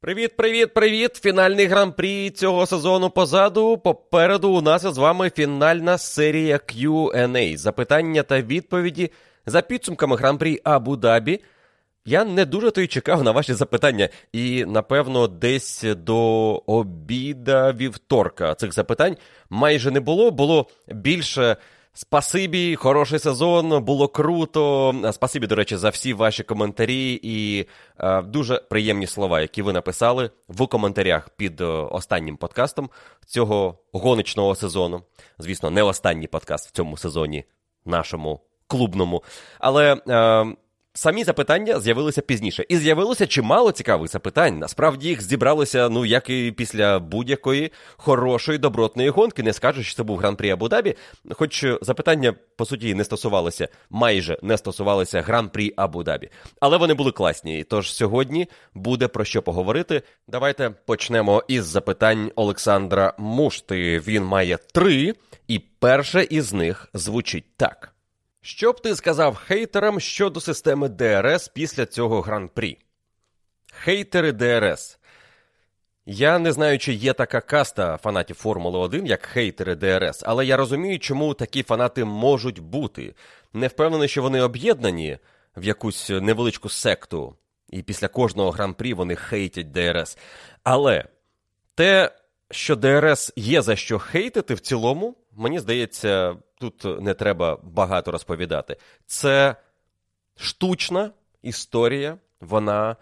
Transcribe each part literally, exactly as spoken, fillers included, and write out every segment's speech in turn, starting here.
Привіт, привіт, привіт! Фінальний гран-прі цього сезону позаду. Попереду у нас з вами фінальна серія к'ю енд ей. Запитання та відповіді за підсумками гран-прі Абу-Дабі. Я не дуже то й чекав на ваші запитання. І, напевно, десь до обіда вівторка цих запитань майже не було. Було більше спасибі, хороший сезон, було круто. Спасибі, до речі, за всі ваші коментарі і е, дуже приємні слова, які ви написали в коментарях під е, останнім подкастом цього гоночного сезону. Звісно, не останній подкаст в цьому сезоні нашому клубному. Але е, самі запитання з'явилися пізніше. І з'явилося чимало цікавих запитань. Насправді їх зібралося, ну, як і після будь-якої хорошої, добротної гонки. Не скажу, що це був гран-прі Абу-Дабі. Хоч запитання, по суті, не стосувалися, майже не стосувалися гран-прі Абу-Дабі. Але вони були класні. Тож сьогодні буде про що поговорити. Давайте почнемо із запитань Олександра Мушти. Він має три, і перше із них звучить так. Що б ти сказав хейтерам щодо системи ді ар ес після цього гран-прі? Хейтери ді ар ес. Я не знаю, чи є така каста фанатів Формули один, як хейтери ді ар ес, але я розумію, чому такі фанати можуть бути. Не впевнений, що вони об'єднані в якусь невеличку секту, і після кожного гран-прі вони хейтять ді ар ес. Але те, що ді ар ес є за що хейтити в цілому, мені здається, тут не треба багато розповідати. Це штучна історія, вона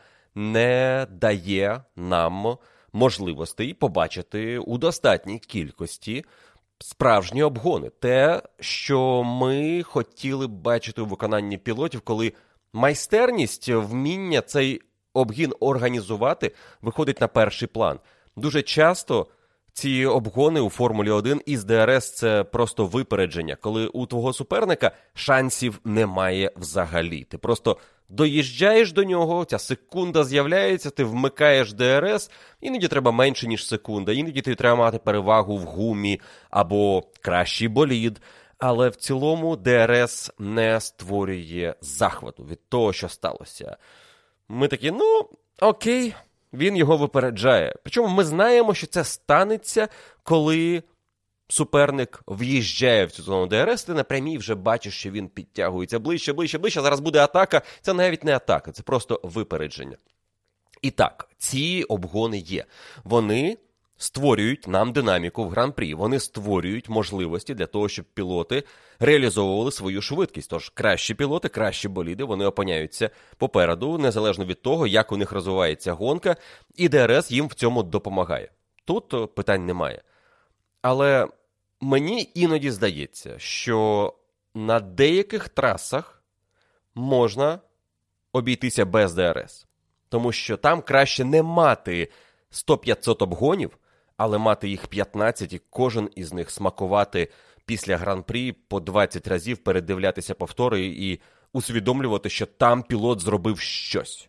не дає нам можливостей побачити у достатній кількості справжні обгони. Те, що ми хотіли б бачити у виконанні пілотів, коли майстерність, вміння цей обгін організувати виходить на перший план. Дуже часто ці обгони у Формулі один із ді ар ес – це просто випередження, коли у твого суперника шансів немає взагалі. Ти просто доїжджаєш до нього, ця секунда з'являється, ти вмикаєш ді ар ес, іноді треба менше, ніж секунда, іноді ти треба мати перевагу в гумі або кращий болід. Але в цілому ді ар ес не створює захвату від того, що сталося. Ми такі, ну, окей, він його випереджає. Причому ми знаємо, що це станеться, коли суперник в'їжджає в цю зону ді ар ес, ти напрямі вже бачиш, що він підтягується ближче, ближче, ближче, зараз буде атака. Це навіть не атака, це просто випередження. І так, ці обгони є. Вони створюють нам динаміку в гран-прі. Вони створюють можливості для того, щоб пілоти реалізовували свою швидкість. Тож кращі пілоти, кращі боліди, вони опиняються попереду, незалежно від того, як у них розвивається гонка, і ді ар ес їм в цьому допомагає. Тут питань немає. Але мені іноді здається, що на деяких трасах можна обійтися без ді ар ес. Тому що там краще не мати сто-п'ятсот обгонів, але мати їх п'ятнадцять і кожен із них смакувати після гран-прі по двадцять разів, передивлятися повтори і усвідомлювати, що там пілот зробив щось.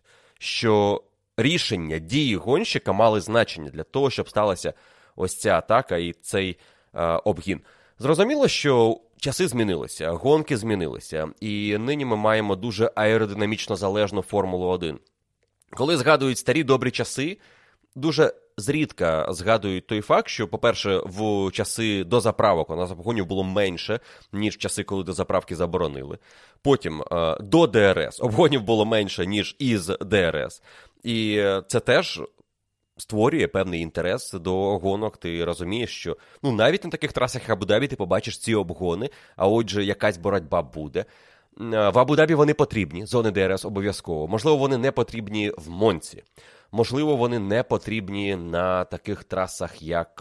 Що рішення, дії гонщика мали значення для того, щоб сталася ось ця атака і цей е, обгін. Зрозуміло, що часи змінилися, гонки змінилися, і нині ми маємо дуже аеродинамічно залежну Формулу один. Коли згадують старі добрі часи, дуже зрідка згадують той факт, що, по-перше, в часи до заправок у нас обгонів було менше, ніж в часи, коли до заправки заборонили. Потім до ді ар ес обгонів було менше, ніж із ді ар ес. І це теж створює певний інтерес до гонок. Ти розумієш, що ну, навіть на таких трасах, як Абу-Дабі, ти побачиш ці обгони, а отже, якась боротьба буде. В Абу-Дабі вони потрібні, зони ді ар ес обов'язково. Можливо, вони не потрібні в Монці. Можливо, вони не потрібні на таких трасах, як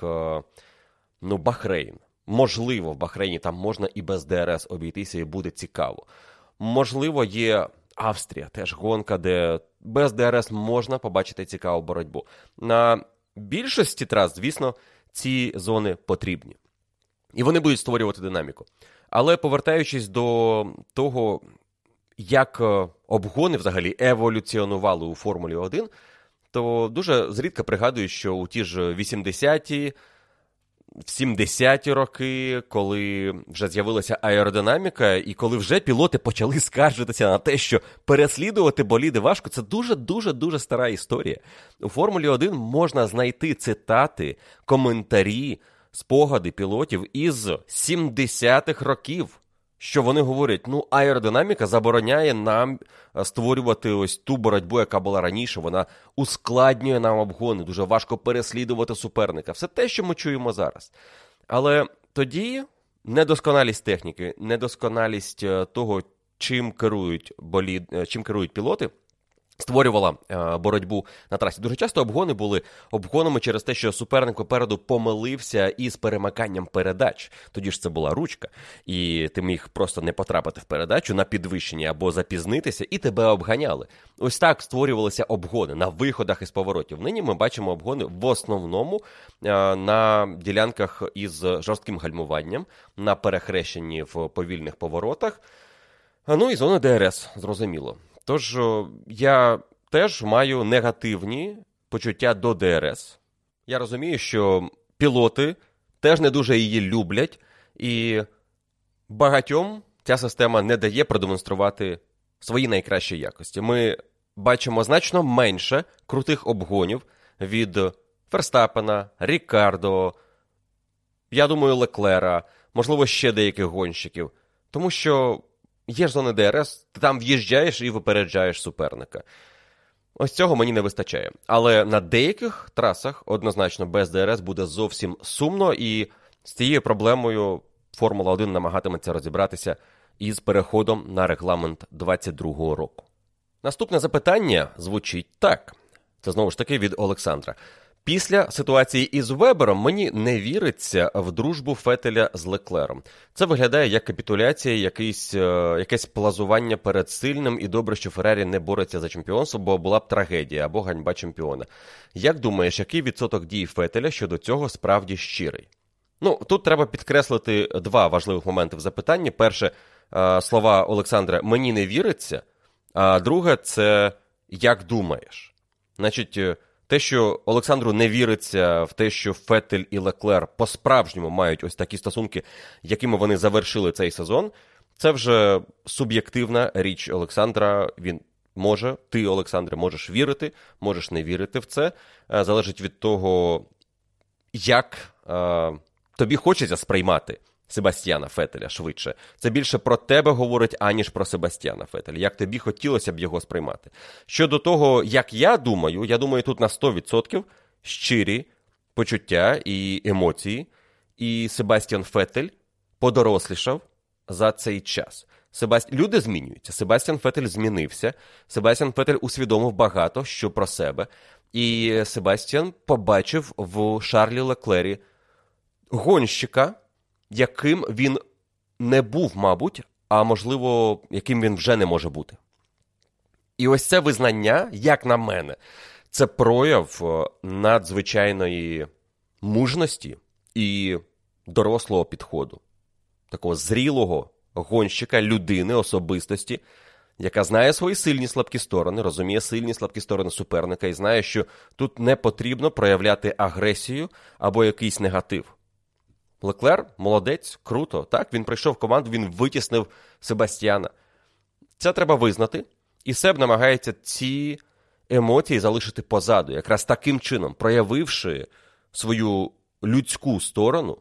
ну, Бахрейн. Можливо, в Бахрейні там можна і без ді ар ес обійтися, і буде цікаво. Можливо, є Австрія, теж гонка, де без ді ар ес можна побачити цікаву боротьбу. На більшості трас, звісно, ці зони потрібні. І вони будуть створювати динаміку. Але повертаючись до того, як обгони взагалі еволюціонували у Формулі один, то дуже зрідка пригадую, що у ті ж вісімдесяті в сімдесяті роки, коли вже з'явилася аеродинаміка, і коли вже пілоти почали скаржитися на те, що переслідувати боліди важко, це дуже-дуже-дуже стара історія. У Формулі один можна знайти цитати, коментарі, спогади пілотів із сімдесятих років, що вони говорять, ну, аеродинаміка забороняє нам створювати ось ту боротьбу, яка була раніше, вона ускладнює нам обгони, дуже важко переслідувати суперника. Все те, що ми чуємо зараз. Але тоді недосконалість техніки, недосконалість того, чим керують, болід, чим керують пілоти, створювала е, боротьбу на трасі. Дуже часто обгони були обгонами через те, що суперник попереду помилився із перемиканням передач. Тоді ж це була ручка, і ти міг просто не потрапити в передачу на підвищенні або запізнитися, і тебе обганяли. Ось так створювалися обгони на виходах із поворотів. Нині ми бачимо обгони в основному е, на ділянках із жорстким гальмуванням, на перехрещенні в повільних поворотах, ну і зони ДРС, зрозуміло. Тож я теж маю негативні почуття до ДРС. Я розумію, що пілоти теж не дуже її люблять, і багатьом ця система не дає продемонструвати свої найкращі якості. Ми бачимо значно менше крутих обгонів від Ферстаппена, Ріккардо, я думаю, Леклера, можливо, ще деяких гонщиків. Тому що є ж зони ДРС, ти там в'їжджаєш і випереджаєш суперника. Ось цього мені не вистачає. Але на деяких трасах, однозначно, без ДРС буде зовсім сумно, і з цією проблемою Формула один намагатиметься розібратися із переходом на регламент двадцять другого року. Наступне запитання звучить так. Це, знову ж таки, від Олександра. Після ситуації із Вебером мені не віриться в дружбу Феттеля з Леклером. Це виглядає як капітуляція, якийсь, е, якесь плазування перед сильним, і добре, що Феррарі не бореться за чемпіонство, бо була б трагедія або ганьба чемпіона. Як думаєш, який відсоток дій Феттеля щодо цього справді щирий? Ну, тут треба підкреслити два важливих моменти в запитанні. Перше, е, слова Олександра «мені не віриться», а друге – це «як думаєш». Значить, те, що Олександру не віриться в те, що Феттель і Леклер по-справжньому мають ось такі стосунки, якими вони завершили цей сезон, це вже суб'єктивна річ Олександра. Він може, ти, Олександре, можеш вірити, можеш не вірити в це. Залежить від того, як е, тобі хочеться сприймати Себастьяна Феттеля швидше. Це більше про тебе говорить, аніж про Себастьяна Феттеля. Як тобі хотілося б його сприймати. Щодо того, як я думаю, я думаю, тут на сто відсотків щирі почуття і емоції. І Себастьян Феттель подорослішав за цей час. Себаст... Люди змінюються. Себастьян Феттель змінився. Себастьян Феттель усвідомив багато що про себе. І Себастьян побачив в Шарлі Леклері гонщика, яким він не був, мабуть, а, можливо, яким він вже не може бути. І ось це визнання, як на мене, це прояв надзвичайної мужності і дорослого підходу. Такого зрілого гонщика, людини, особистості, яка знає свої сильні слабкі сторони, розуміє сильні слабкі сторони суперника і знає, що тут не потрібно проявляти агресію або якийсь негатив. Леклер – молодець, круто. Так, він прийшов в команду, він витіснив Себастьяна. Це треба визнати. І Себ намагається ці емоції залишити позаду. Якраз таким чином, проявивши свою людську сторону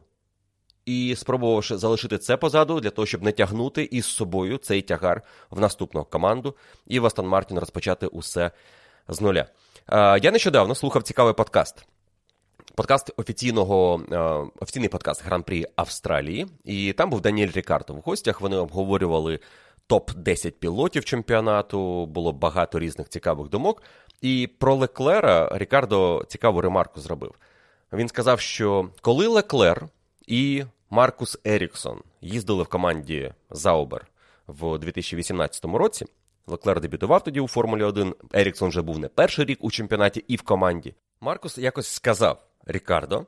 і спробувавши залишити це позаду, для того, щоб не тягнути із собою цей тягар в наступну команду і в Астон Мартін розпочати усе з нуля. Я нещодавно слухав цікавий подкаст. Подкаст офіційного, офіційний подкаст Гран-прі Австралії, і там був Даніель Ріккардо в гостях, вони обговорювали топ десять пілотів чемпіонату, було багато різних цікавих думок, і про Леклера Ріккардо цікаву ремарку зробив. Він сказав, що коли Леклер і Маркус Еріксон їздили в команді Заубер в дві тисячі вісімнадцятому році, Леклер дебютував тоді у Формулі один, Еріксон вже був не перший рік у чемпіонаті і в команді, Маркус якось сказав Ріккардо,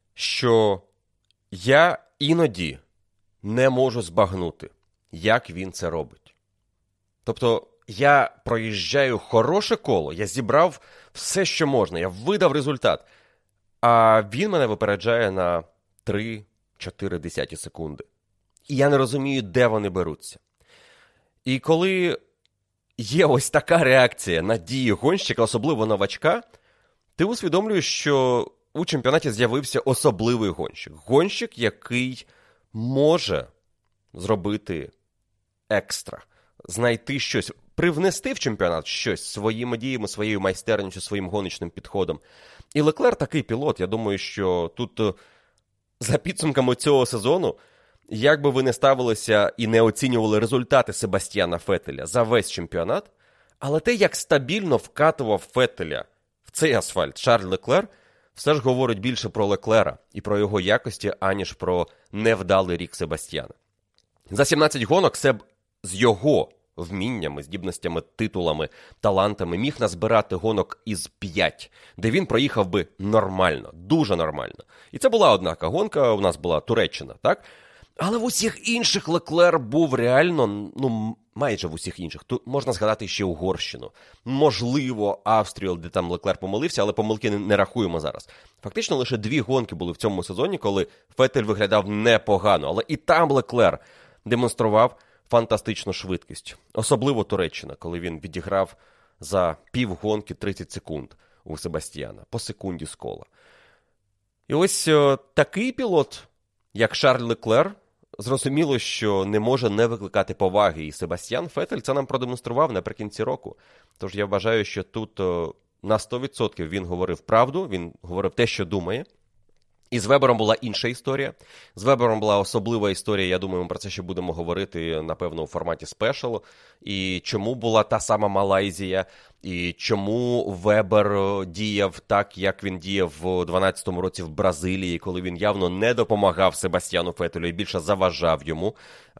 що я іноді не можу збагнути, як він це робить. Тобто я проїжджаю хороше коло, я зібрав все, що можна, я видав результат, а він мене випереджає на три-чотири десяті секунди. І я не розумію, де вони беруться. І коли є ось така реакція на дії гонщика, особливо новачка, ти усвідомлюєш, що у чемпіонаті з'явився особливий гонщик. Гонщик, який може зробити екстра, знайти щось, привнести в чемпіонат щось своїми діями, своєю майстерністю, своїм гоночним підходом. І Леклер такий пілот. Я думаю, що тут за підсумками цього сезону, як би ви не ставилися і не оцінювали результати Себастьяна Феттеля за весь чемпіонат, але те, як стабільно вкатував Феттеля в цей асфальт Шарль Леклер, все ж говорить більше про Леклера і про його якості, аніж про невдалий рік Себастьяна. За сімнадцять гонок Себ з його вміннями, здібностями, титулами, талантами міг назбирати гонок із п'ять, де він проїхав би нормально, дуже нормально. І це була однака гонка, у нас була Туреччина, так? Але в усіх інших Леклер був реально, ну, майже в усіх інших. Тут можна згадати ще Угорщину. Можливо, Австрію, де там Леклер помилився, але помилки не, не рахуємо зараз. Фактично лише дві гонки були в цьому сезоні, коли Феттель виглядав непогано. Але і там Леклер демонстрував фантастичну швидкість. Особливо Туреччина, коли він відіграв за півгонки тридцять секунд у Себастьяна. По секунді з кола. І ось о, такий пілот, як Шарль Леклер, зрозуміло, що не може не викликати поваги. І Себастьян Феттель це нам продемонстрував наприкінці року. Тож я вважаю, що тут о, на сто відсотків він говорив правду, він говорив те, що думає. І з Вебером була інша історія. З Вебером була особлива історія, я думаю, ми про це ще будемо говорити, напевно, у форматі спешалу. І чому була та сама Малайзія, і чому Вебер діяв так, як він діяв у дванадцятому році в Бразилії, коли він явно не допомагав Себастьяну Феттелю і більше заважав йому.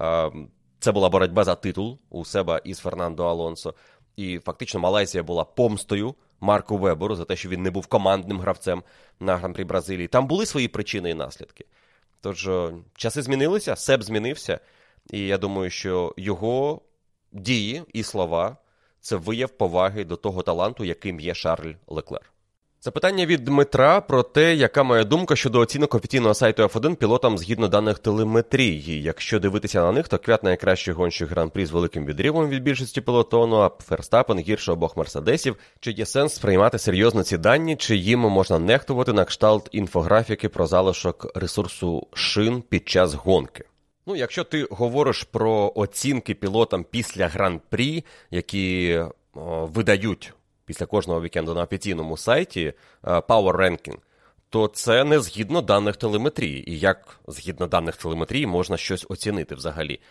Це була боротьба за титул у себе із Фернандо Алонсо. І фактично Малайзія була помстою Марку Веберу за те, що він не був командним гравцем на Гран-прі Бразилії. Там були свої причини і наслідки. Тож часи змінилися, Себ змінився, і я думаю, що його дії і слова – це вияв поваги до того таланту, яким є Шарль Леклер. Запитання від Дмитра про те, яка моя думка щодо оцінок офіційного сайту еф один пілотам згідно даних телеметрії. Якщо дивитися на них, то Квят найкращий гонщик Гран-прі з великим відривом від більшості пелотону, а Ферстапен гірше обох мерседесів. Чи є сенс сприймати серйозно ці дані, чи їм можна нехтувати на кшталт інфографіки про залишок ресурсу шин під час гонки? Ну, якщо ти говориш про оцінки пілотам після Гран-прі, які о, видають після кожного вікенду на офіційному сайті Power Ranking, то це не згідно даних телеметрії. І як згідно даних телеметрії можна щось оцінити взагалі?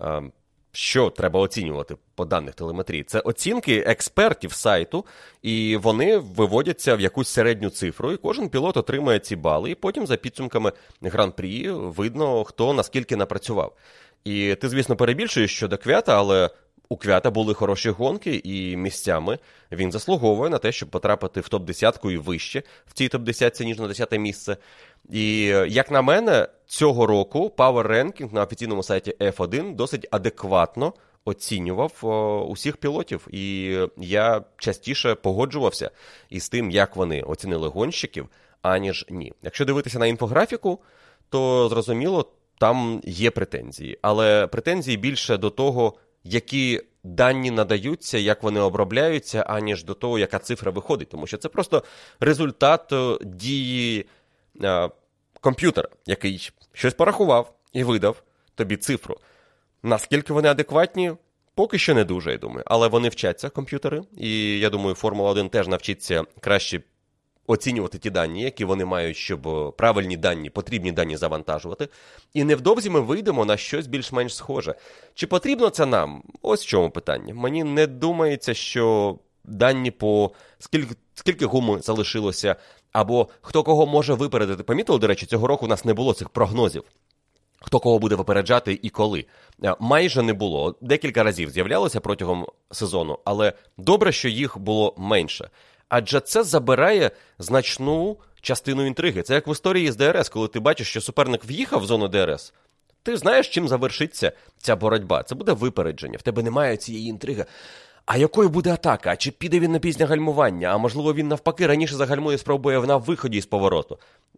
Що треба оцінювати по даних телеметрії? Це оцінки експертів сайту, і вони виводяться в якусь середню цифру, і кожен пілот отримує ці бали, і потім за підсумками Гран-прі видно, хто наскільки напрацював. І ти, звісно, перебільшуєш щодо Квята, але у Квята були хороші гонки, і місцями він заслуговує на те, щоб потрапити в топ-десятку і вище в цій топ-десятці, ніж на десяте місце. І, як на мене, цього року Power Ranking на офіційному сайті еф один досить адекватно оцінював о, усіх пілотів. І я частіше погоджувався із тим, як вони оцінили гонщиків, аніж ні. Якщо дивитися на інфографіку, то, зрозуміло, там є претензії. Але претензії більше до того, які дані надаються, як вони обробляються, аніж до того, яка цифра виходить. Тому що це просто результат дії а, комп'ютера, який щось порахував і видав тобі цифру. Наскільки вони адекватні? Поки що не дуже, я думаю. Але вони вчаться, комп'ютери, і я думаю, Формула один теж навчиться краще оцінювати ті дані, які вони мають, щоб правильні дані, потрібні дані завантажувати. І невдовзі ми вийдемо на щось більш-менш схоже. Чи потрібно це нам? Ось в чому питання. Мені не думається, що дані по скільки, скільки гуми залишилося, або хто кого може випередити. Помітили, до речі, цього року у нас не було цих прогнозів. Хто кого буде випереджати і коли. Майже не було. Декілька разів з'являлося протягом сезону, але добре, що їх було менше. Адже це забирає значну частину інтриги. Це як в історії з ді ар ес, коли ти бачиш, що суперник в'їхав в зону ді ар ес, ти знаєш, чим завершиться ця боротьба. Це буде випередження. В тебе немає цієї інтриги. А якою буде атака? А чи піде він на пізнє гальмування? А можливо він навпаки раніше загальмує, спробує на виході з повороту?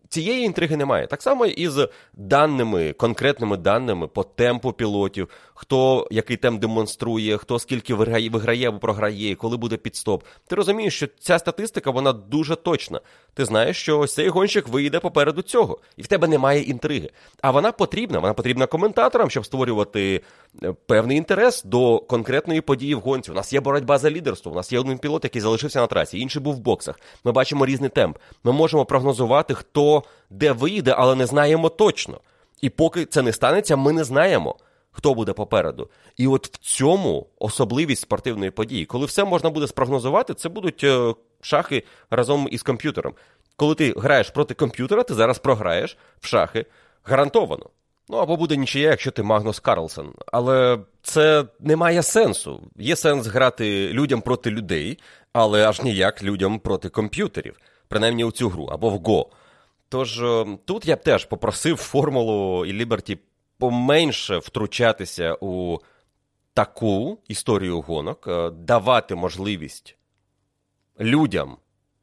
цієї інтриги немає. Так само і з даними, конкретними даними по темпу пілотів, хто який темп демонструє, хто скільки виграє, виграє або програє, коли буде підстоп. Ти розумієш, що ця статистика, вона дуже точна. Ти знаєш, що ось цей гонщик вийде попереду цього, і в тебе немає інтриги. А вона потрібна, вона потрібна коментаторам, щоб створювати певний інтерес до конкретної події в гонці. У нас є боротьба за лідерство, у нас є один пілот, який залишився на трасі, інший був в боксах. Ми бачимо різний темп. Ми можемо прогнозувати, хто де вийде, але не знаємо точно. І поки це не станеться, ми не знаємо, хто буде попереду. І от в цьому особливість спортивної події. Коли все можна буде спрогнозувати, це будуть е, шахи разом із комп'ютером. Коли ти граєш проти комп'ютера, ти зараз програєш в шахи гарантовано. Ну, або буде нічия, якщо ти Магнус Карлсен. Але це не має сенсу. Є сенс грати людям проти людей, але аж ніяк людям проти комп'ютерів. Принаймні у цю гру, або в Го. Тож тут я б теж попросив Формулу і Ліберті поменше втручатися у таку історію гонок, давати можливість людям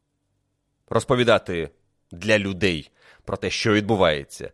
розповідати для людей про те, що відбувається,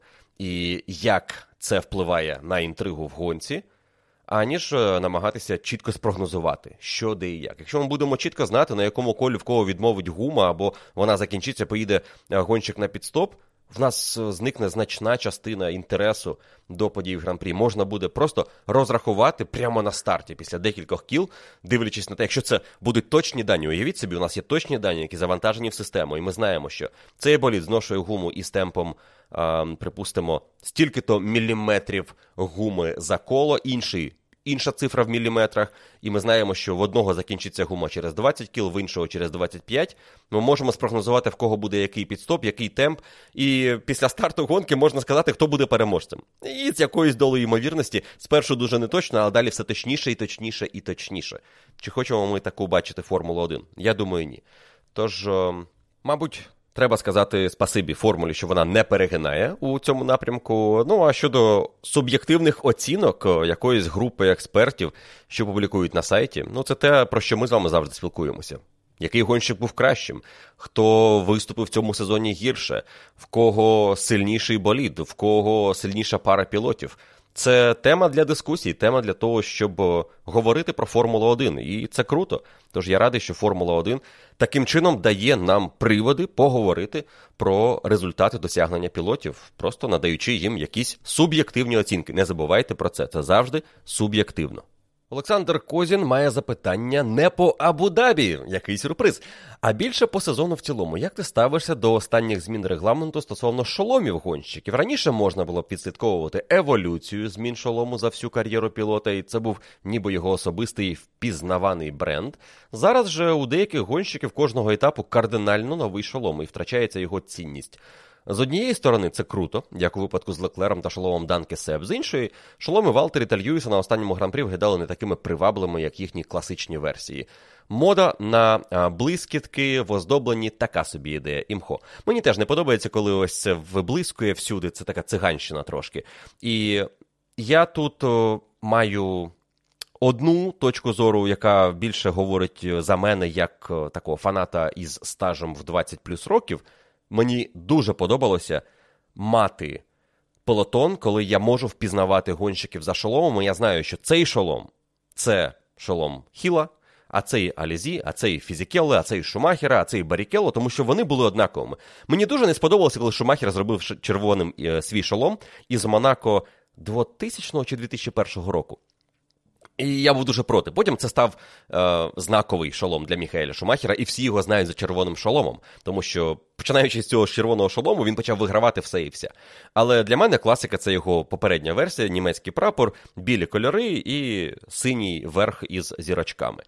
і як це впливає на інтригу в гонці, аніж намагатися чітко спрогнозувати, що, де і як. Якщо ми будемо чітко знати, на якому колі в кого відмовить гума, або вона закінчиться, поїде гонщик на підстоп, в нас зникне значна частина інтересу до подій в Гран-прі. Можна буде просто розрахувати прямо на старті, після декількох кіл, дивлячись на те, якщо це будуть точні дані. Уявіть собі, у нас є точні дані, які завантажені в систему, і ми знаємо, що цей болід зношує гуму із темпом, а, припустимо, стільки-то міліметрів гуми за коло, інший інша цифра в міліметрах, і ми знаємо, що в одного закінчиться гума через двадцять кіл, в іншого через двадцять п'ять. Ми можемо спрогнозувати, в кого буде який підстоп, який темп, і після старту гонки можна сказати, хто буде переможцем. І з якоюсь долею ймовірності, спершу дуже неточно, а далі все точніше і точніше і точніше. Чи хочемо ми таку бачити Формулу один? Я думаю, ні. Тож, мабуть, треба сказати спасибі Формулі, що вона не перегинає у цьому напрямку. Ну, а щодо суб'єктивних оцінок якоїсь групи експертів, що публікують на сайті, ну, це те, про що ми з вами завжди спілкуємося. Який гонщик був кращим? Хто виступив в цьому сезоні гірше? В кого сильніший болід? В кого сильніша пара пілотів? Це тема для дискусій, тема для того, щоб говорити про Формулу один. І це круто. Тож я радий, що Формула один таким чином дає нам приводи поговорити про результати досягнення пілотів, просто надаючи їм якісь суб'єктивні оцінки. Не забувайте про це, це завжди суб'єктивно. Олександр Козін має запитання не по Абу-Дабі, який сюрприз, а більше по сезону в цілому. Як ти ставишся до останніх змін регламенту стосовно шоломів гонщиків? Раніше можна було підслідковувати еволюцію змін шолому за всю кар'єру пілота, і це був ніби його особистий впізнаваний бренд. Зараз же у деяких гонщиків кожного етапу кардинально новий шолом, і втрачається його цінність. З однієї сторони, це круто, як у випадку з Леклером та шоломом Данке Себ. З іншої, шоломи Валтері та Льюіса на останньому гран-прі виглядали не такими привабливими, як їхні класичні версії. Мода на блискітки в оздобленні – така собі ідея, імхо. Мені теж не подобається, коли ось це виблискує всюди, це така циганщина трошки. І я тут о, маю одну точку зору, яка більше говорить за мене як о, такого фаната із стажем в двадцять плюс років. Мені дуже подобалося мати пелотон, коли я можу впізнавати гонщиків за шоломом, і я знаю, що цей шолом – це шолом Хіла, а цей Алізі, а цей Фізікелле, а цей Шумахера, а цей Барікелло, тому що вони були однаковими. Мені дуже не сподобалося, коли Шумахер зробив червоним е, свій шолом із Монако двотисячного чи дві тисячі першого року. І я був дуже проти. Потім це став е, знаковий шолом для Міхаеля Шумахера, і всі його знають за червоним шоломом, тому що, починаючи з цього червоного шолому, він почав вигравати все і вся. Але для мене класика – це його попередня версія, німецький прапор, білі кольори і синій верх із зірочками.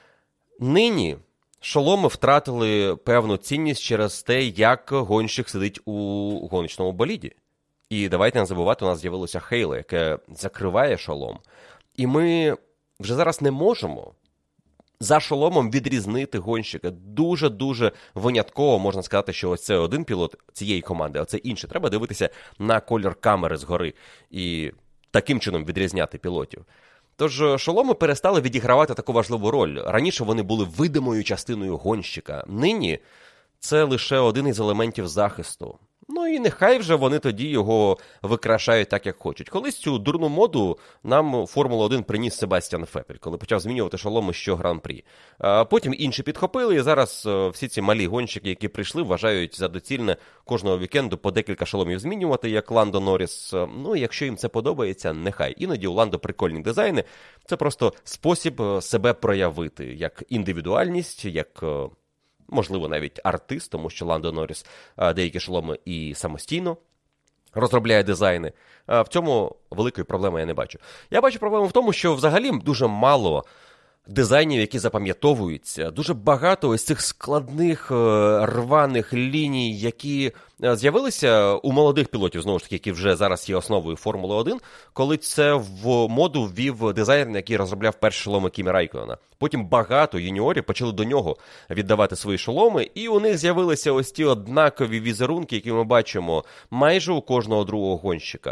Нині шоломи втратили певну цінність через те, як гонщик сидить у гоночному боліді. І давайте не забувати, у нас з'явилося Хейло, яке закриває шолом. І ми вже зараз не можемо за шоломом відрізнити гонщика. Дуже-дуже винятково можна сказати, що ось це один пілот цієї команди, а це інший. Треба дивитися на колір камери згори і таким чином відрізняти пілотів. Тож шоломи перестали відігравати таку важливу роль. Раніше вони були видимою частиною гонщика. Нині це лише один із елементів захисту. Ну і нехай вже вони тоді його викрашають так, як хочуть. Колись цю дурну моду нам Формула один приніс Себастьян Феттель, коли почав змінювати шоломи що Гран-прі. А потім інші підхопили, і зараз всі ці малі гонщики, які прийшли, вважають за доцільне кожного вікенду по декілька шоломів змінювати, як Ландо Норріс. Ну, якщо їм це подобається, нехай. Іноді у Ландо прикольні дизайни. Це просто спосіб себе проявити, як індивідуальність, як, можливо, навіть артист, тому що Ландо Норріс деякі шоломи і самостійно розробляє дизайни. В цьому великої проблеми я не бачу. Я бачу проблему в тому, що взагалі дуже мало дизайнів, які запам'ятовуються. Дуже багато ось цих складних, рваних ліній, які з'явилися у молодих пілотів, знову ж таки, які вже зараз є основою Формули один, коли це в моду ввів дизайнер, який розробляв перші шоломи Кімі Райконена. Потім багато юніорів почали до нього віддавати свої шоломи, і у них з'явилися ось ті однакові візерунки, які ми бачимо майже у кожного другого гонщика.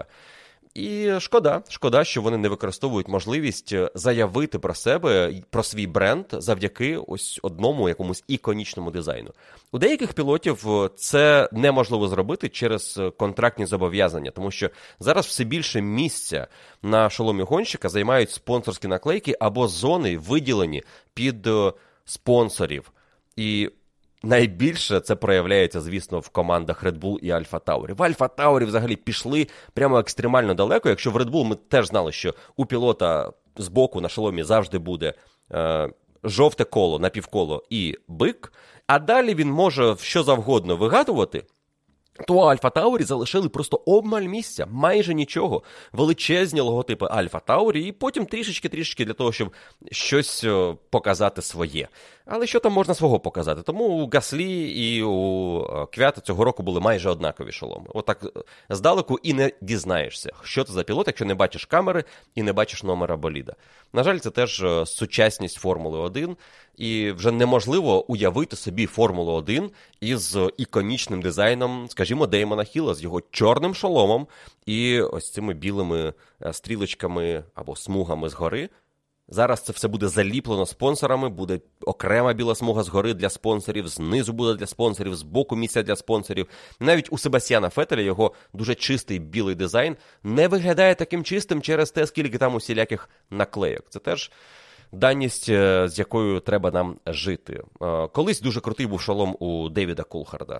І шкода, шкода, що вони не використовують можливість заявити про себе, про свій бренд завдяки ось одному якомусь іконічному дизайну. У деяких пілотів це неможливо зробити через контрактні зобов'язання, тому що зараз все більше місця на шоломі гонщика займають спонсорські наклейки або зони, виділені під спонсорів. І найбільше це проявляється, звісно, в командах Red Bull і Alpha Tauri. В Alpha Tauri взагалі пішли прямо екстремально далеко. Якщо в Red Bull ми теж знали, що у пілота збоку на шоломі завжди буде е, жовте коло, напівколо і бик, а далі він може що завгодно вигадувати, то Alpha Tauri залишили просто обмаль місця, майже нічого. Величезні логотипи Alpha Tauri і потім трішечки-трішечки для того, щоб щось показати своє. Але що там можна свого показати? Тому у Гаслі і у Квята цього року були майже однакові шоломи. Отак здалеку і не дізнаєшся, що це за пілот, якщо не бачиш камери і не бачиш номера боліда. На жаль, це теж сучасність Формули один, і вже неможливо уявити собі Формулу один із іконічним дизайном, скажімо, Деймона Хілла, з його чорним шоломом і ось цими білими стрілочками або смугами згори. Зараз це все буде заліплено спонсорами, буде окрема біла смуга згори для спонсорів, знизу буде для спонсорів, збоку місця для спонсорів. Навіть у Себастьяна Феттеля його дуже чистий білий дизайн не виглядає таким чистим через те, скільки там усіляких наклейок. Це теж даність, з якою треба нам жити. Колись дуже крутий був шолом у Девіда Кулхарда.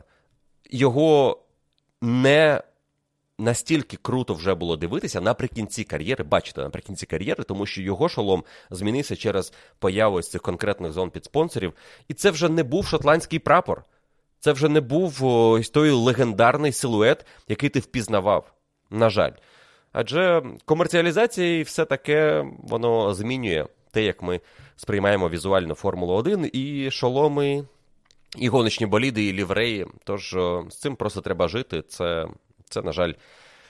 Його не настільки круто вже було дивитися наприкінці кар'єри, бачите, наприкінці кар'єри, тому що його шолом змінився через появу ось цих конкретних зон під спонсорів. І це вже не був шотландський прапор. Це вже не був ось той легендарний силует, який ти впізнавав. На жаль. Адже комерціалізація і все таке, воно змінює те, як ми сприймаємо візуально Формулу один, і шоломи, і гоночні боліди, і лівреї. Тож з цим просто треба жити. Це... Це, на жаль,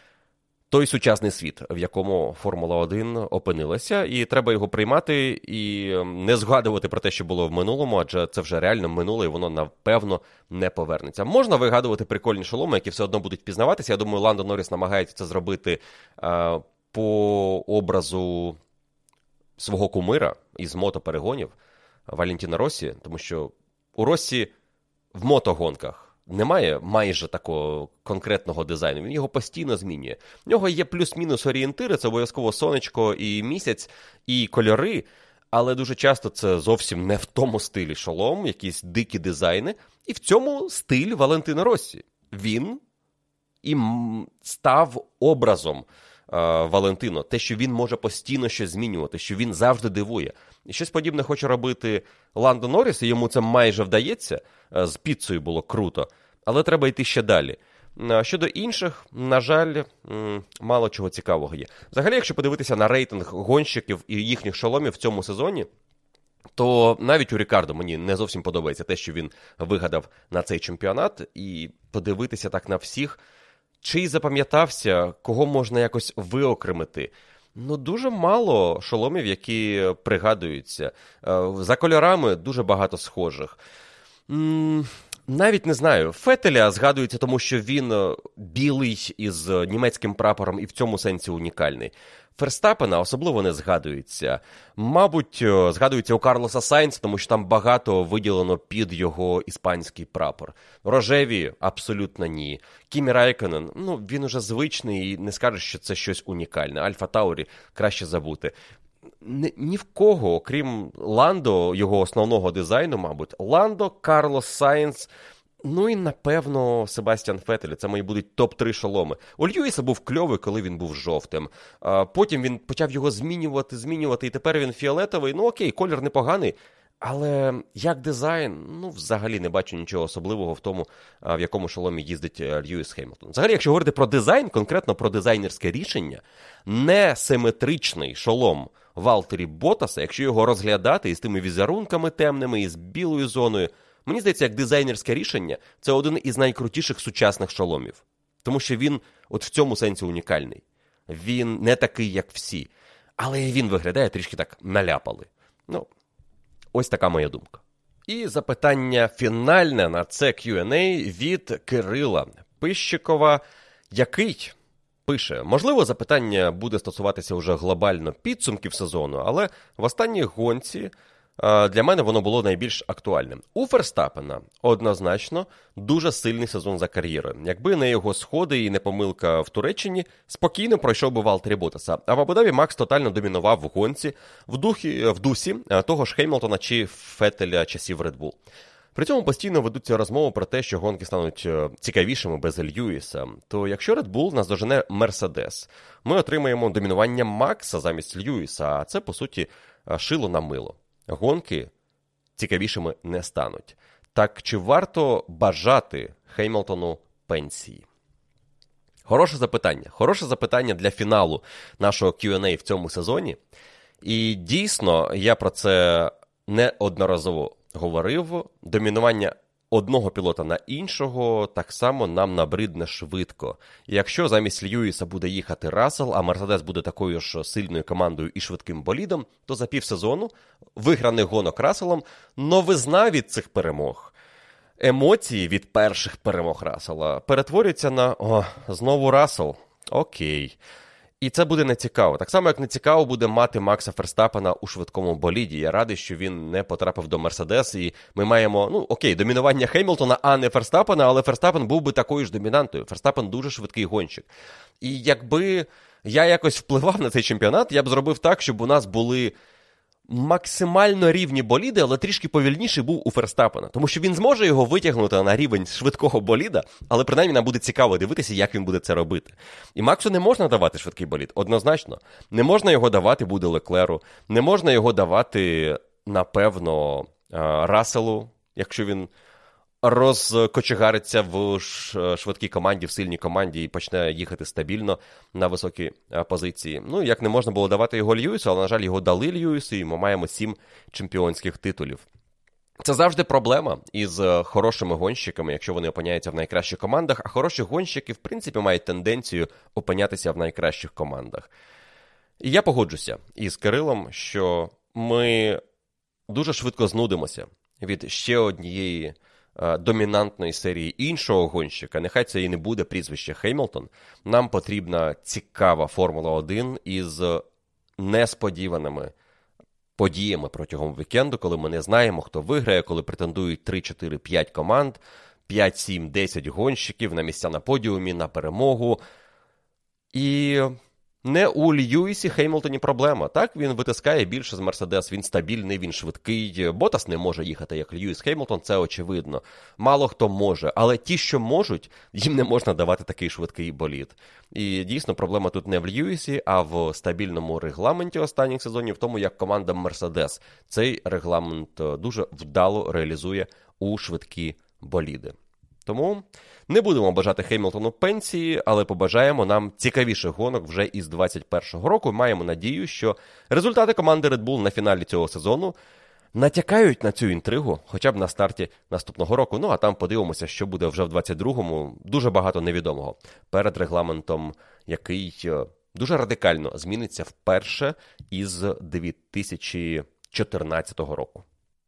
той сучасний світ, в якому Формула один опинилася, і треба його приймати і не згадувати про те, що було в минулому, адже це вже реально минуле, і воно, напевно, не повернеться. Можна вигадувати прикольні шоломи, які все одно будуть пізнаватися. Я думаю, Ландо Норріс намагається це зробити а, по образу свого кумира із мотоперегонів Валентіна Россі, тому що у Россі в мотогонках немає майже такого конкретного дизайну, він його постійно змінює. В нього є плюс-мінус орієнтири, це обов'язково сонечко і місяць, і кольори, але дуже часто це зовсім не в тому стилі шолом, якісь дикі дизайни, і в цьому стиль Валентина Россі. Він і став образом Валентино, те, що він може постійно щось змінювати, що він завжди дивує. І щось подібне хоче робити Ландо Норріс, і йому це майже вдається, з піцею було круто, але треба йти ще далі. Щодо інших, на жаль, мало чого цікавого є. Взагалі, якщо подивитися на рейтинг гонщиків і їхніх шоломів в цьому сезоні, то навіть у Рікардо мені не зовсім подобається те, що він вигадав на цей чемпіонат, і подивитися так на всіх, чий запам'ятався, кого можна якось виокремити. Ну, дуже мало шоломів, які пригадуються. За кольорами дуже багато схожих. Навіть не знаю. Фетеля згадується, тому що він білий із німецьким прапором і в цьому сенсі унікальний. Ферстапена особливо не згадується. Мабуть, згадується у Карлоса Сайнца, тому що там багато виділено під його іспанський прапор. Рожеві – абсолютно ні. Кімі Райконен, ну, він уже звичний і не скажеш, що це щось унікальне. Альфа Таурі краще забути. Ні, ні в кого, окрім Ландо, його основного дизайну, мабуть. Ландо, Карлос Сайнц, ну і, напевно, Себастьян Феттель. Це мої будуть топ три шоломи. У Льюіса був кльовий, коли він був жовтим. А потім він почав його змінювати, змінювати, і тепер він фіолетовий. Ну окей, колір непоганий. Але як дизайн, ну, взагалі не бачу нічого особливого в тому, в якому шоломі їздить Льюіс Хемілтон. Взагалі, якщо говорити про дизайн, конкретно про дизайнерське рішення, несиметричний шолом Валтері Боттаса, якщо його розглядати із тими візерунками темними, із білою зоною, мені здається, як дизайнерське рішення, це один із найкрутіших сучасних шоломів. Тому що він от в цьому сенсі унікальний. Він не такий, як всі. Але він виглядає трішки так наляпали. Ну, ось така моя думка. І запитання фінальне на це к'ю енд ей від Кирила Пищикова, який пише: можливо, запитання буде стосуватися вже глобально підсумків сезону, але в останній гонці для мене воно було найбільш актуальним. У Ферстапена однозначно дуже сильний сезон за кар'єрою. Якби не його сходи і не помилка в Туреччині, спокійно пройшов би Валтері Боттаса. А в Абу-Дабі Макс тотально домінував в гонці в, духі, в дусі того ж Хемілтона чи Феттеля часів Red Bull. При цьому постійно ведуться розмови про те, що гонки стануть цікавішими без Льюіса. То якщо Red Bull наздожене Мерседес, ми отримаємо домінування Макса замість Льюіса, а це, по суті, шило на мило. Гонки цікавішими не стануть. Так чи варто бажати Хемілтону пенсії? Хороше запитання. Хороше запитання для фіналу нашого к'ю енд ей в цьому сезоні. І дійсно, я про це неодноразово говорив. Домінування одного пілота на іншого так само нам набридне швидко. І якщо замість Льюіса буде їхати Рассел, а Мерседес буде такою ж сильною командою і швидким болідом, то за півсезону виграних гонок Расселом, новизна від цих перемог, емоції від перших перемог Рассела перетворюються на «О, знову Рассел? Окей». І це буде нецікаво. Так само, як нецікаво буде мати Макса Ферстапена у швидкому боліді. Я радий, що він не потрапив до Мерседес, і ми маємо, ну, окей, домінування Хемілтона, а не Ферстапена, але Ферстапен був би такою ж домінантою. Ферстапен дуже швидкий гонщик. І якби я якось впливав на цей чемпіонат, я б зробив так, щоб у нас були максимально рівні боліди, але трішки повільніший був у Ферстапена. Тому що він зможе його витягнути на рівень швидкого боліда, але принаймні нам буде цікаво дивитися, як він буде це робити. І Максу не можна давати швидкий болід, однозначно. Не можна його давати буде Леклеру, не можна його давати, напевно, Расселу, якщо він розкочегариться в швидкій команді, в сильній команді і почне їхати стабільно на високі позиції. Ну, як не можна було давати його Льюісу, але, на жаль, його дали Льюісу, і ми маємо сім чемпіонських титулів. Це завжди проблема із хорошими гонщиками, якщо вони опиняються в найкращих командах, а хороші гонщики, в принципі, мають тенденцію опинятися в найкращих командах. І я погоджуся із Кирилом, що ми дуже швидко знудимося від ще однієї домінантної серії іншого гонщика, нехай це і не буде прізвище Хемілтон, нам потрібна цікава Формула один із несподіваними подіями протягом вікенду, коли ми не знаємо, хто виграє, коли претендують три, чотири, п'ять команд, п'ять, сім, десять гонщиків на місця на подіумі, на перемогу. І не у Льюісі Хемілтоні проблема. Так, він витискає більше з Мерседес, він стабільний, він швидкий. Боттас не може їхати, як Льюіс Хемілтон, це очевидно. Мало хто може, але ті, що можуть, їм не можна давати такий швидкий болід. І дійсно проблема тут не в Льюісі, а в стабільному регламенті останніх сезонів, в тому, як команда Мерседес цей регламент дуже вдало реалізує у швидкі боліди. Тому не будемо бажати Хемілтону пенсії, але побажаємо нам цікавіших гонок вже із двадцять першого року. Маємо надію, що результати команди Red Bull на фіналі цього сезону натякають на цю інтригу, хоча б на старті наступного року. Ну, а там подивимося, що буде вже в двадцять другому. Дуже багато невідомого перед регламентом, який дуже радикально зміниться вперше із дві тисячі чотирнадцятого року.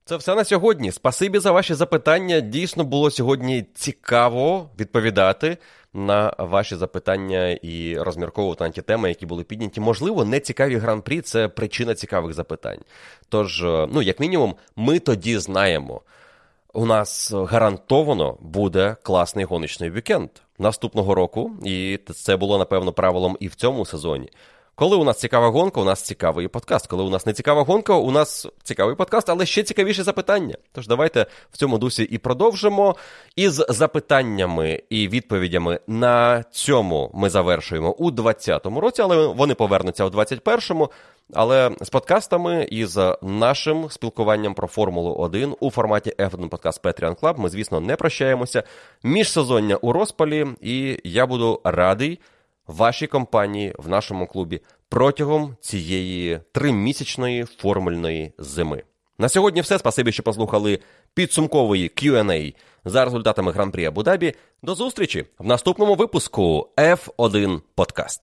Це все на сьогодні. Спасибі за ваші запитання. Дійсно було сьогодні цікаво відповідати на ваші запитання і розмірковувати на ті теми, які були підняті. Можливо, не цікаві гран-прі – це причина цікавих запитань. Тож, ну, як мінімум, ми тоді знаємо, у нас гарантовано буде класний гоночний вікенд наступного року, і це було, напевно, правилом і в цьому сезоні. Коли у нас цікава гонка, у нас цікавий подкаст. Коли у нас не цікава гонка, у нас цікавий подкаст, але ще цікавіші запитання. Тож давайте в цьому дусі і продовжимо. Із запитаннями і відповідями на цьому ми завершуємо у двадцятому році, але вони повернуться у двадцять першому. Але з подкастами і з нашим спілкуванням про Формулу один у форматі еф один Podcast Patreon Club ми, звісно, не прощаємося. Міжсезоння у розпалі, і я буду радий вашій компанії в нашому клубі протягом цієї тримісячної формульної зими. На сьогодні все. Спасибі, що послухали підсумковий к'ю енд ей за результатами Гран-прі Абу-Дабі. До зустрічі в наступному випуску еф один Podcast.